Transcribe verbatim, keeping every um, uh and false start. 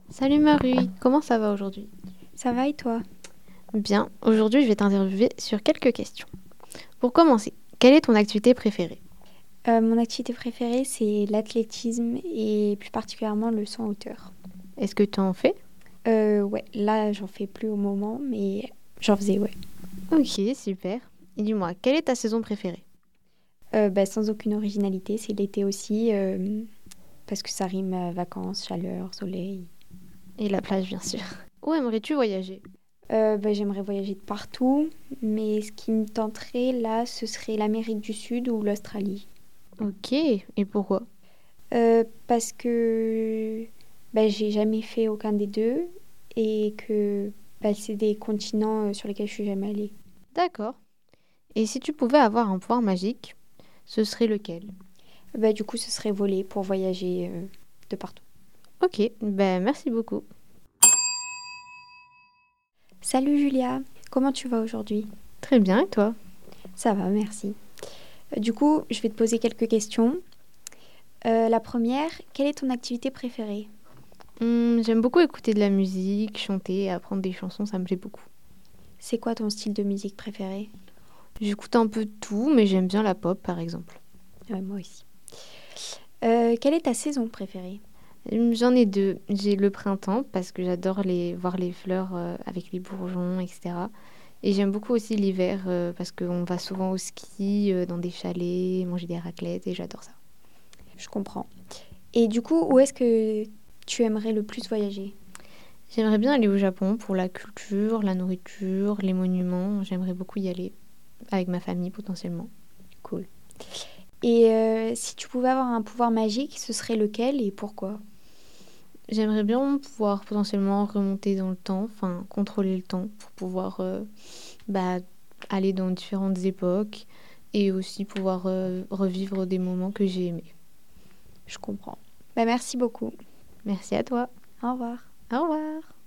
Salut Marie, comment ça va aujourd'hui? Ça va et toi? Bien, aujourd'hui je vais t'interviewer sur quelques questions. Pour commencer, quelle est ton activité préférée? Euh, mon activité préférée, c'est l'athlétisme et plus particulièrement le saut en hauteur. Est-ce que tu en fais? Euh, ouais, là, j'en fais plus au moment, mais j'en faisais, ouais. Ok, super. Et dis-moi, quelle est ta saison préférée? Euh, bah, sans aucune originalité, c'est l'été aussi, euh, parce que ça rime à vacances, chaleur, soleil. Et la plage, bien sûr. Où aimerais-tu voyager? Euh, bah, j'aimerais voyager de partout, mais ce qui me tenterait là, ce serait l'Amérique du Sud ou l'Australie. Ok, et pourquoi? Euh, parce que bah, j'ai jamais fait aucun des deux et que bah, c'est des continents euh, sur lesquels je suis jamais allée. D'accord. Et si tu pouvais avoir un pouvoir magique, ce serait lequel? Bah, du coup, ce serait voler pour voyager euh, de partout. Ok, ben merci beaucoup. Salut Julia, comment tu vas aujourd'hui? Très bien, et toi? Ça va, merci. Euh, du coup, je vais te poser quelques questions. Euh, la première, quelle est ton activité préférée? Hmm, j'aime beaucoup écouter de la musique, chanter et apprendre des chansons, ça me plaît beaucoup. C'est quoi ton style de musique préféré? J'écoute un peu de tout, mais j'aime bien la pop par exemple. Ouais, moi aussi. Euh, quelle est ta saison préférée? Hum, J'en ai deux. J'ai le printemps parce que j'adore les, voir les fleurs euh, avec les bourgeons, et cetera. Et j'aime beaucoup aussi l'hiver euh, parce qu'on va souvent au ski, euh, dans des chalets, manger des raclettes et j'adore ça. Je comprends. Et du coup, où est-ce que tu aimerais le plus voyager? J'aimerais bien aller au Japon pour la culture, la nourriture, les monuments. J'aimerais beaucoup y aller avec ma famille potentiellement. Cool. Et euh, si tu pouvais avoir un pouvoir magique, ce serait lequel et pourquoi? J'aimerais bien pouvoir potentiellement remonter dans le temps, enfin contrôler le temps pour pouvoir euh, bah, aller dans différentes époques et aussi pouvoir euh, revivre des moments que j'ai aimés. Je comprends. Bah, merci beaucoup. Merci à toi. Au revoir. Au revoir.